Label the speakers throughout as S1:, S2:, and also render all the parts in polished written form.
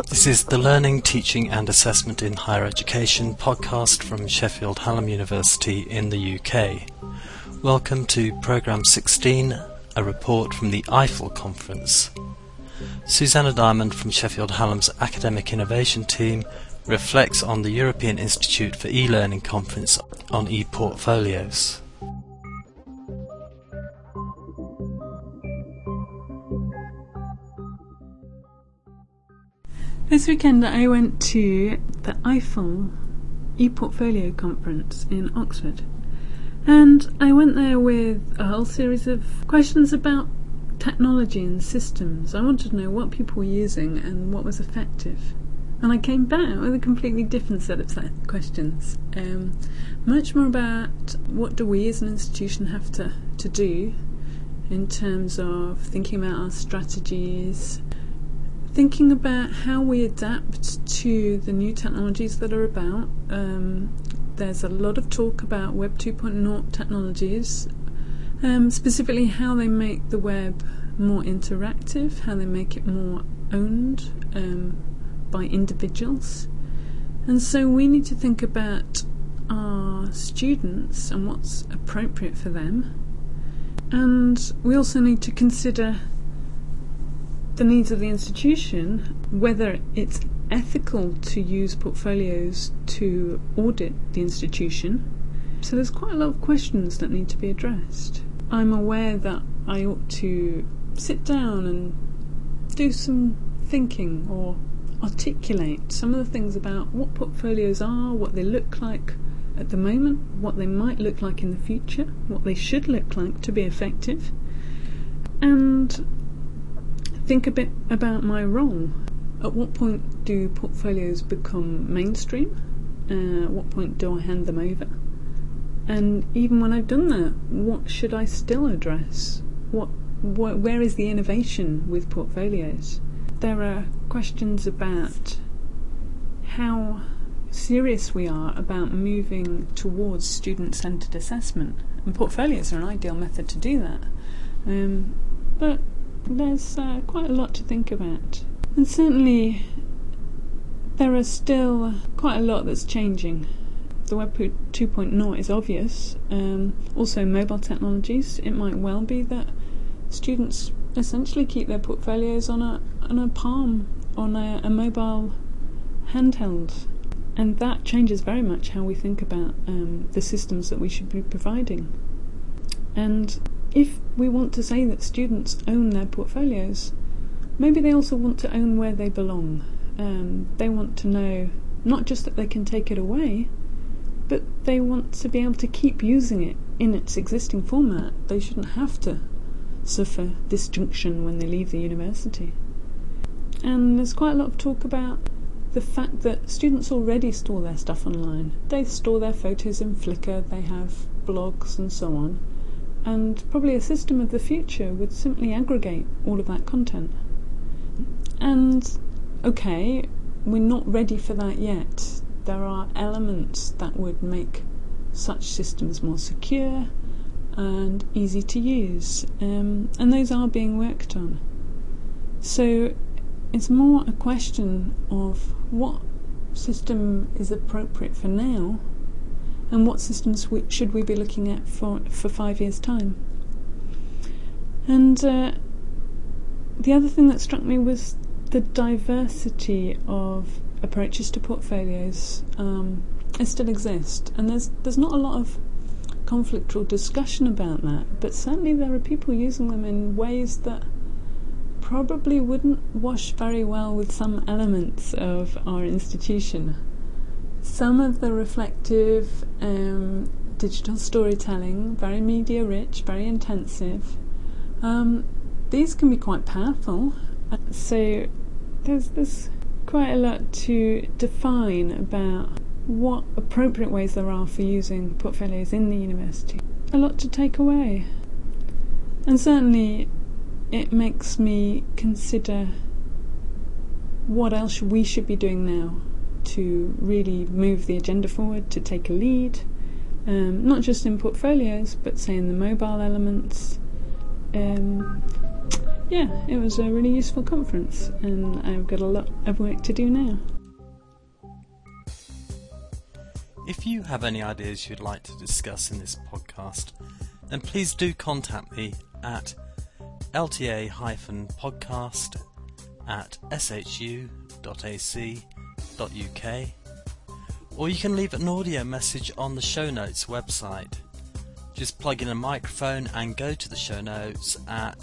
S1: This is the Learning, Teaching and Assessment in Higher Education podcast from Sheffield Hallam University in the UK. Welcome to Programme 16, a report from the EIFL Conference. Susanna Diamond from Sheffield Hallam's Academic Innovation Team reflects on the European Institute for E-Learning Conference on e-portfolios.
S2: This weekend I went to the EIFL ePortfolio Conference in Oxford, and I went there with a whole series of questions about technology and systems. I wanted to know what people were using and what was effective, and I came back with a completely different set of questions, much more about what do we as an institution have to do in terms of thinking about our strategies, thinking about how we adapt to the new technologies that are about. There's a lot of talk about Web 2.0 technologies, specifically how they make the web more interactive, how they make it more owned by individuals. And so we need to think about our students and what's appropriate for them. And we also need to consider the needs of the institution, whether it's ethical to use portfolios to audit the institution. So there's quite a lot of questions that need to be addressed. I'm aware that I ought to sit down and do some thinking or articulate some of the things about what portfolios are, what they look like at the moment, what they might look like in the future, what they should look like to be effective, and think a bit about my role. At what point do portfolios become mainstream? At what point do I hand them over? And even when I've done that, what should I still address? Where is the innovation with portfolios? There are questions about how serious we are about moving towards student-centred assessment, and portfolios are an ideal method to do that. But there's quite a lot to think about, and certainly there are still quite a lot that's changing. The Web 2.0 is obvious. Also mobile technologies. It might well be that students essentially keep their portfolios on a palm, on a mobile handheld, and that changes very much how we think about the systems that we should be providing. And if we want to say that students own their portfolios, maybe they also want to own where they belong. They want to know not just that they can take it away, but they want to be able to keep using it in its existing format. They shouldn't have to suffer disjunction when they leave the university. And there's quite a lot of talk about the fact that students already store their stuff online. They store their photos in Flickr, they have blogs and so on. And probably a system of the future would simply aggregate all of that content. And okay, we're not ready for that yet. There are elements that would make such systems more secure and easy to use, and those are being worked on. So it's more a question of what system is appropriate for now, and what systems should we be looking at for 5 years' time. And the other thing that struck me was the diversity of approaches to portfolios. It still exist, and there's not a lot of conflictual discussion about that, but certainly there are people using them in ways that probably wouldn't wash very well with some elements of our institution. Some of the reflective digital storytelling, very media rich, very intensive, these can be quite powerful. So there's quite a lot to define about what appropriate ways there are for using portfolios in the university. A lot to take away. And certainly it makes me consider what else we should be doing now to really move the agenda forward, to take a lead, not just in portfolios, but say in the mobile elements, yeah, it was a really useful conference, and I've got a lot of work to do now.
S1: If you have any ideas you'd like to discuss in this podcast, then please do contact me at lta-podcast@shu.ac.uk, or you can leave an audio message on the show notes website. Just plug in a microphone and go to the show notes at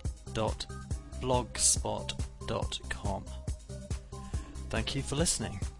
S1: http://lta-show-notes.blogspot.com. Thank you for listening.